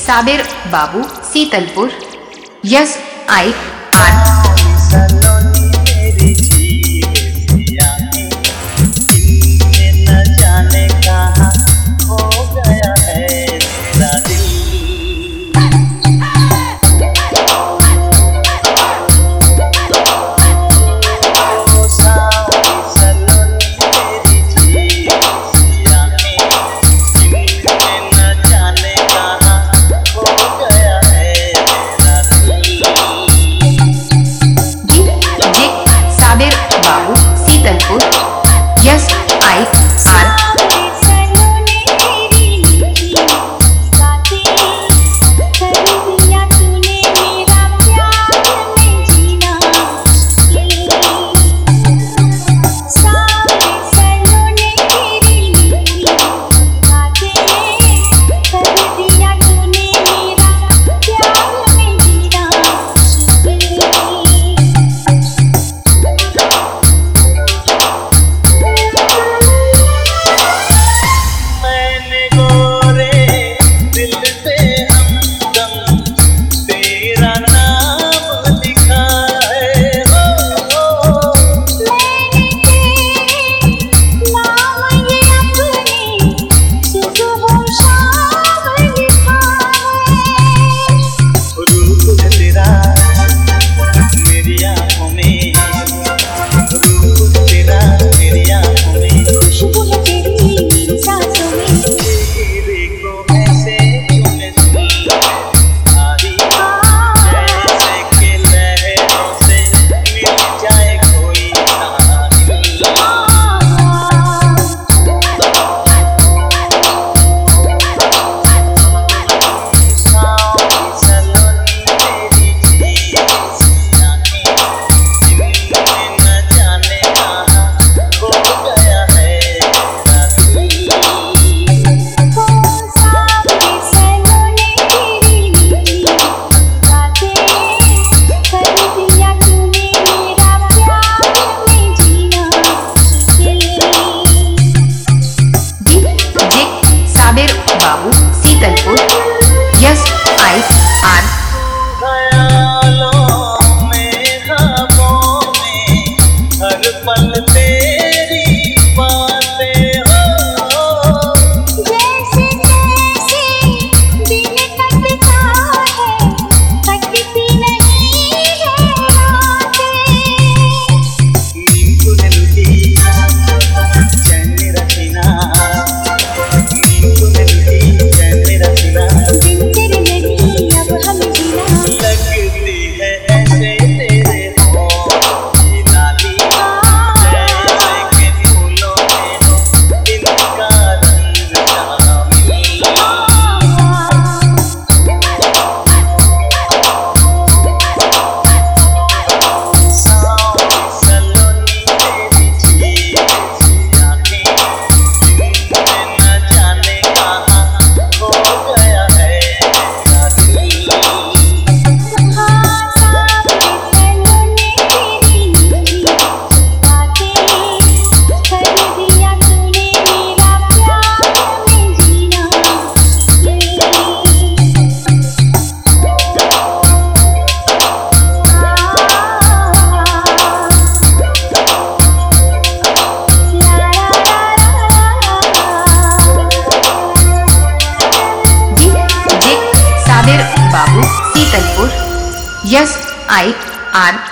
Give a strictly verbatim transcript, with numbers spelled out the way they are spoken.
Sabir Babu Sitalpur. S I R S I R Babu Sitalpur. S I R हर पल तेरी बातें हो, जैसे जैसे दिन कटता है कटती नहीं है रातें। नींद तूने लुटी चैन मेरा सीना, नींद तूने लुटी चैन मेरा सीना, दिन तेरे नहीं अब हमें जीना, लगती है ऐसे तेरे Babu Sitalpur. S I are